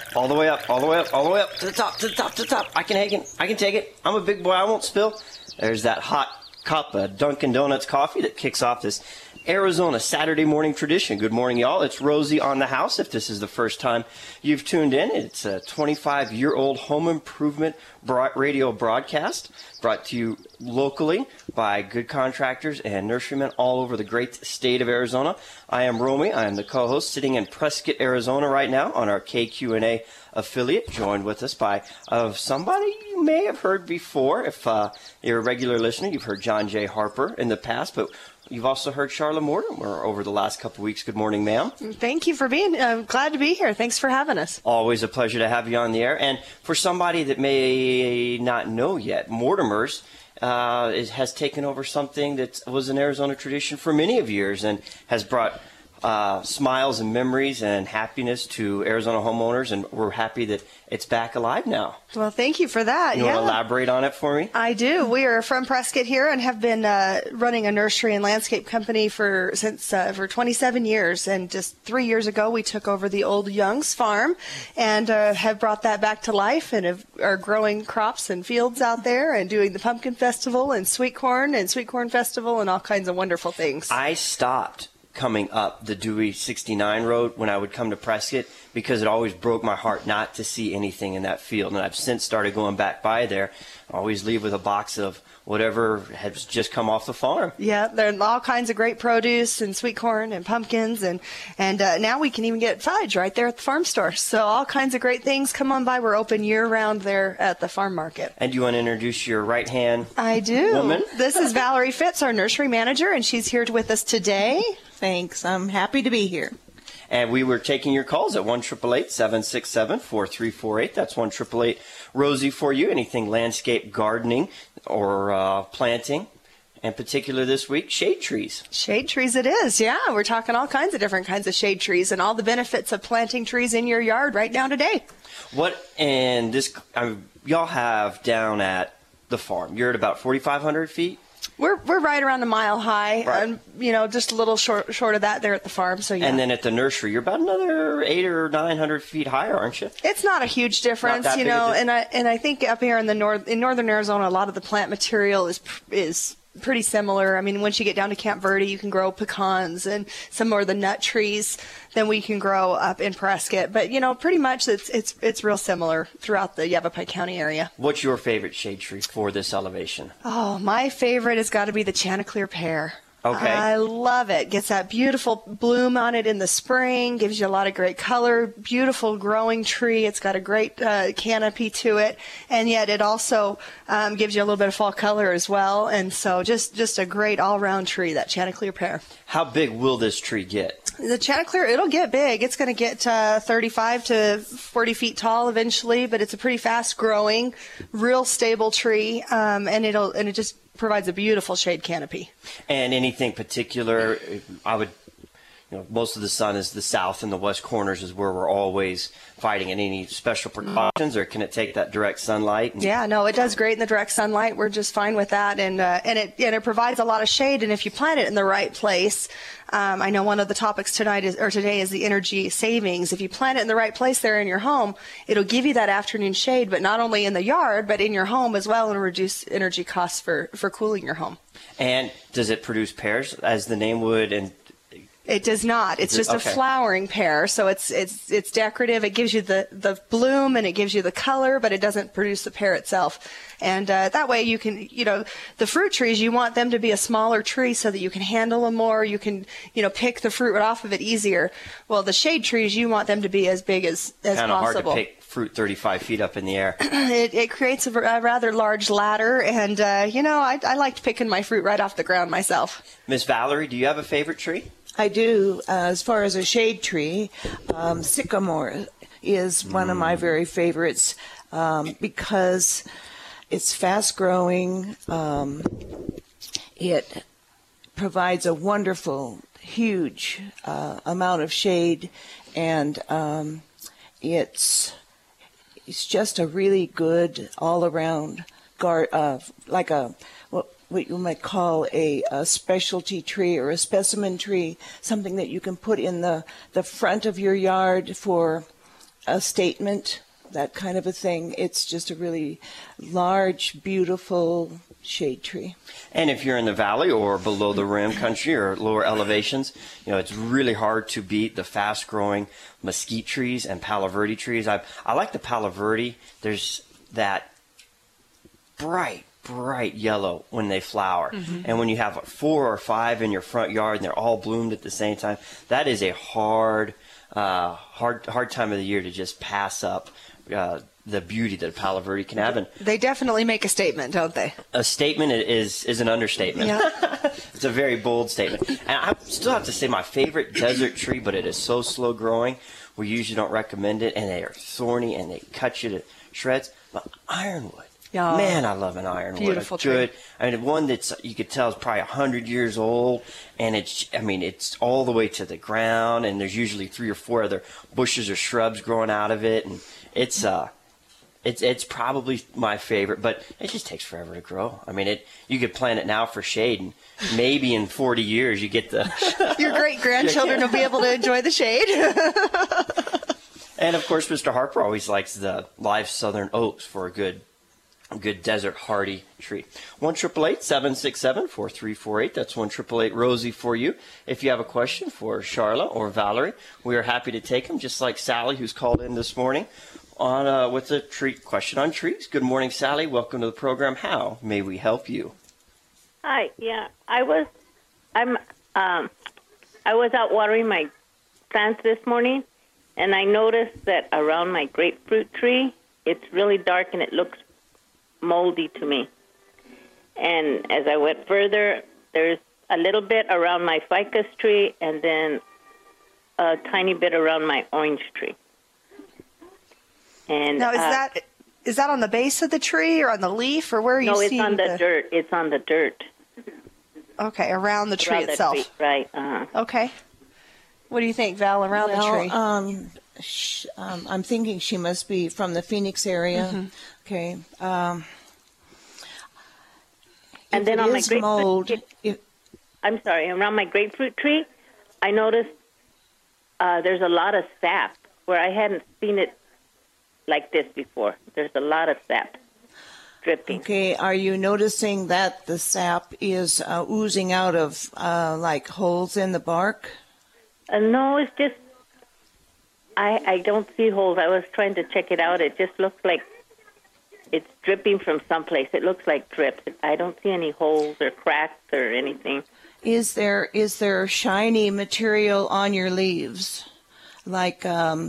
All the way up, all the way up, all the way up to the top, to the top, to the top. I can take it. I'm a big boy. I won't spill. There's that hot cup of Dunkin' Donuts coffee that kicks off this Arizona Saturday morning tradition. Good morning, y'all. It's Rosie on the house. If this is the first time you've tuned in, it's a 25-year-old home improvement radio broadcast brought to you locally by good contractors and nurserymen all over the great state of Arizona. I am Romy. I am the co-host sitting in Prescott, Arizona right now on our KQNA affiliate, joined with us by somebody you may have heard before. If you're a regular listener, you've heard John J. Harper in the past, but you've also heard Charlotte Mortimer over the last couple of weeks. Good morning, ma'am. Thank you for being glad to be here. Thanks for having us. Always a pleasure to have you on the air. And for somebody that may not know yet, Mortimer's has taken over something that was an Arizona tradition for many of years and has brought smiles and memories and happiness to Arizona homeowners, and we're happy that it's back alive now. Well, thank you for that. You want to elaborate on it for me? I do. We are from Prescott here and have been running a nursery and landscape company for 27 years. And just 3 years ago, we took over the old Young's farm and have brought that back to life and are growing crops and fields out there and doing the pumpkin festival and sweet corn festival and all kinds of wonderful things. I stopped coming up the Dewey 69 road when I would come to Prescott because it always broke my heart not to see anything in that field. And I've since started going back by there. I always leave with a box of whatever has just come off the farm. Yeah, there are all kinds of great produce and sweet corn and pumpkins. And now we can even get fudge right there at the farm store. So all kinds of great things. Come on by. We're open year-round there at the farm market. And you want to introduce your right-hand I do. woman? This is Valerie Fitz, our nursery manager, and she's here with us today. Thanks. I'm happy to be here. And we were taking your calls at 1-888-767-4348. That's 1-888-ROSIE for you. Anything landscape gardening or planting. In particular this week, shade trees. Shade trees it is, yeah. We're talking all kinds of different kinds of shade trees and all the benefits of planting trees in your yard right now today. Y'all have down at the farm, you're at about 4,500 feet? We're right around a mile high, right. And just a little short of that there at the farm. So yeah. And then at the nursery, you're about another 800 or 900 feet higher, aren't you? It's not a huge difference, and I think up here in northern Arizona, a lot of the plant material is pretty similar. I mean, once you get down to Camp Verde, you can grow pecans and some more of the nut trees than we can grow up in Prescott. But pretty much it's real similar throughout the Yavapai County area. What's your favorite shade tree for this elevation? Oh, my favorite has got to be the Chanticleer pear. Okay. I love it. Gets that beautiful bloom on it in the spring, gives you a lot of great color, beautiful growing tree. It's got a great canopy to it, and yet it also gives you a little bit of fall color as well. And so just a great all-around tree, that Chanticleer pear. How big will this tree get? The Chanticleer, it'll get big. It's going to get 35 to 40 feet tall eventually, but it's a pretty fast-growing, real stable tree, and it just provides a beautiful shade canopy. And anything particular, most of the sun is the south and the west corners is where we're always fighting. And any special precautions, or can it take that direct sunlight? Yeah, no, it does great in the direct sunlight. We're just fine with that, and it provides a lot of shade. And if you plant it in the right place, I know one of the topics today is the energy savings. If you plant it in the right place there in your home, it'll give you that afternoon shade, but not only in the yard, but in your home as well, and reduce energy costs for cooling your home. And does it produce pears, as the name would? And it does not. It's just okay. a flowering pear, so it's decorative. It gives you the bloom and it gives you the color, but it doesn't produce the pear itself. And that way you can, the fruit trees, you want them to be a smaller tree so that you can handle them more. You can, pick the fruit off of it easier. Well, the shade trees, you want them to be as big as possible. Kind of hard to pick fruit 35 feet up in the air. It creates a rather large ladder, and I liked picking my fruit right off the ground myself. Miss Valerie, do you have a favorite tree? I do. As far as a shade tree, sycamore is one of my very favorites because it's fast-growing. It provides a wonderful, huge amount of shade, and it's just a really good all-around like what you might call a specialty tree or a specimen tree, something that you can put in the front of your yard for a statement, that kind of a thing. It's just a really large, beautiful shade tree. And if you're in the valley or below the rim country or lower elevations, it's really hard to beat the fast-growing mesquite trees and Palo Verde trees. I like the Palo Verde. There's that bright yellow when they flower. Mm-hmm. And when you have 4 or 5 in your front yard and they're all bloomed at the same time, that is a hard time of the year to just pass up the beauty that Palo Verde can have. And they definitely make a statement, don't they? A statement is an understatement. Yeah. It's a very bold statement. And I still have to say my favorite desert tree, but it is so slow growing, we usually don't recommend it, and they are thorny and they cut you to shreds. But ironwood. Yeah. Man, I love an ironwood. Beautiful tree. I mean, one that's you could tell is probably 100 years old, and it's all the way to the ground, and there's usually 3 or 4 other bushes or shrubs growing out of it, and it's probably my favorite, but it just takes forever to grow. I mean, you could plant it now for shade, and maybe in 40 years you get the your great grandchildren will be able to enjoy the shade. And of course, Mr. Harper always likes the live southern oaks for a good desert hardy tree. 1-888-767-4348. That's 1-888-ROSIE for you. If you have a question for Charla or Valerie, we are happy to take them, just like Sally, who's called in this morning on with a question on trees. Good morning, Sally. Welcome to the program. How may we help you? Hi. Yeah, I was out watering my plants this morning, and I noticed that around my grapefruit tree, it's really dark and it looks moldy to me. And as I went further, there's a little bit around my ficus tree and then a tiny bit around my orange tree. And now, is that on the base of the tree or on the leaf, or where are you seeing? No, it's on the dirt. It's on the dirt. Okay, around the tree itself. The tree, right. Uh-huh. Okay. What do you think, Val, around the tree? I'm thinking she must be from the Phoenix area. Mm-hmm. Okay. And then on my grapefruit around my grapefruit tree, I noticed there's a lot of sap where I hadn't seen it like this before. There's a lot of sap dripping. Okay, are you noticing that the sap is oozing out of like holes in the bark? No, it's just I don't see holes. I was trying to check it out. It just looks like it's dripping from someplace. It looks like drips. I don't see any holes or cracks or anything. Is there shiny material on your leaves, like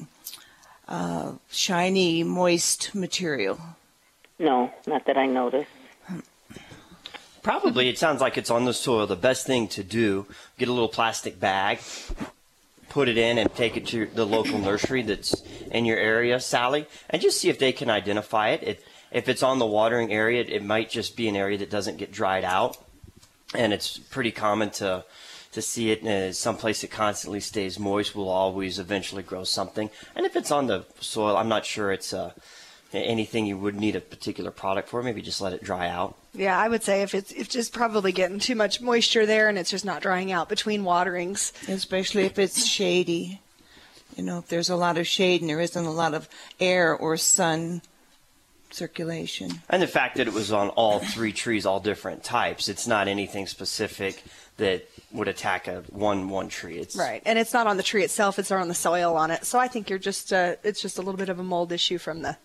shiny, moist material? No, not that I noticed. Probably, it sounds like it's on the soil. The best thing to do, get a little plastic bag, put it in, and take it to the local nursery that's in your area, Sally, and just see if they can identify it. If it's on the watering area, it might just be an area that doesn't get dried out, and it's pretty common to see it someplace that constantly stays moist will always eventually grow something. And if it's on the soil, I'm not sure it's anything you would need a particular product for. Maybe just let it dry out. Yeah, I would say if it's just probably getting too much moisture there and it's just not drying out between waterings. Especially if it's shady. If there's a lot of shade and there isn't a lot of air or sun circulation. And the fact that it was on all 3 trees, all different types, it's not anything specific that would attack one tree. It's right, and it's not on the tree itself; it's on the soil on it. So I think it's just a little bit of a mold issue from the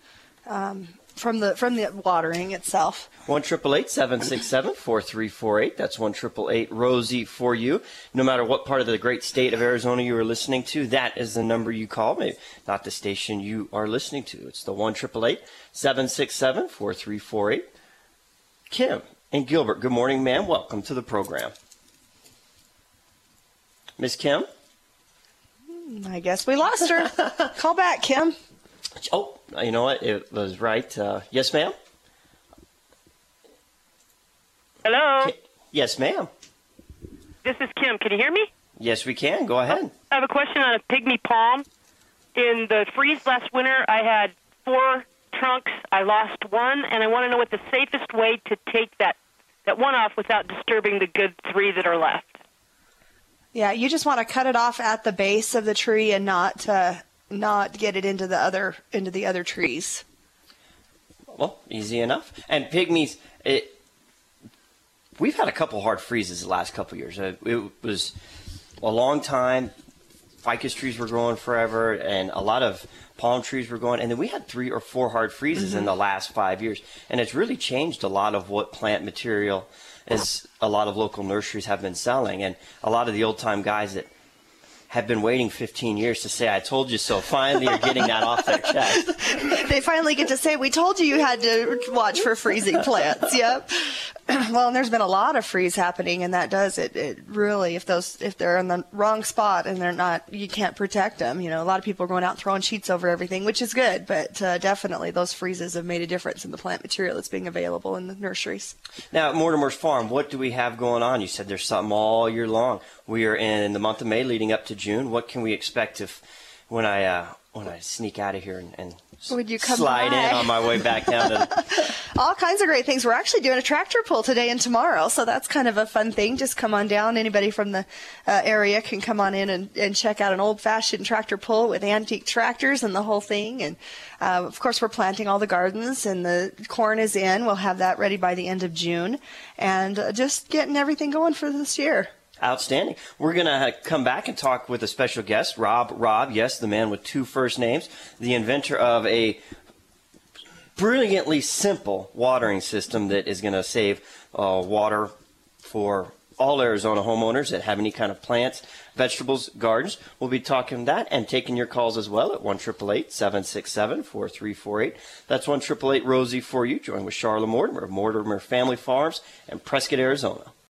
watering itself. 1-888-767-4348. That's 1-888-ROSIE for you. No matter what part of the great state of Arizona you are listening to, that is the number you call. Maybe not the station you are listening to. It's the 1-888-767-4348. Kim and Gilbert, good morning, ma'am. Welcome to the program. Miss Kim? I guess we lost her. Call back, Kim. Oh, you know what? It was right. Yes, ma'am? Hello? Yes, ma'am. This is Kim. Can you hear me? Yes, we can. Go ahead. I have a question on a pygmy palm. In the freeze last winter, I had 4 trunks. I lost one, and I want to know what the safest way to take that one off without disturbing the good 3 that are left. Yeah, you just want to cut it off at the base of the tree and not not get it into the other trees. Well, easy enough. And pygmies, we've had a couple hard freezes the last couple years. It was a long time. Ficus trees were growing forever, and a lot of palm trees were growing. And then we had 3 or 4 hard freezes in the last 5 years. And it's really changed a lot of what plant material is a lot of local nurseries have been selling. And a lot of the old-time guys that have been waiting 15 years to say, I told you so, finally are getting that off their chest. They finally get to say, we told you had to watch for freezing plants. Yep. Well, and there's been a lot of freeze happening, and that does it really, if they're in the wrong spot and they're not, you can't protect them. You know, a lot of people are going out throwing sheets over everything, which is good, but definitely those freezes have made a difference in the plant material that's being available in the nurseries. Now, at Mortimer's Farm, what do we have going on? You said there's something all year long. We are in the month of May leading up to June. What can we expect when I sneak out of here and Would you come slide by? in on my way back down to All kinds of great things. We're actually doing a tractor pull today and tomorrow, so that's kind of a fun thing. Just come on down. Anybody from the area can come on in and check out an old-fashioned tractor pull with antique tractors and the whole thing. And, of course, we're planting all the gardens, and the corn is in. We'll have that ready by the end of June. And just getting everything going for this year. Outstanding. We're going to come back and talk with a special guest, Rob, yes, the man with 2 first names, the inventor of a brilliantly simple watering system that is going to save water for all Arizona homeowners that have any kind of plants, vegetables, gardens. We'll be talking that and taking your calls as well at 1-888-767-4348. That's 1-888-ROSIE for you. Join with Charlotte Mortimer of Mortimer Family Farms in Prescott, Arizona.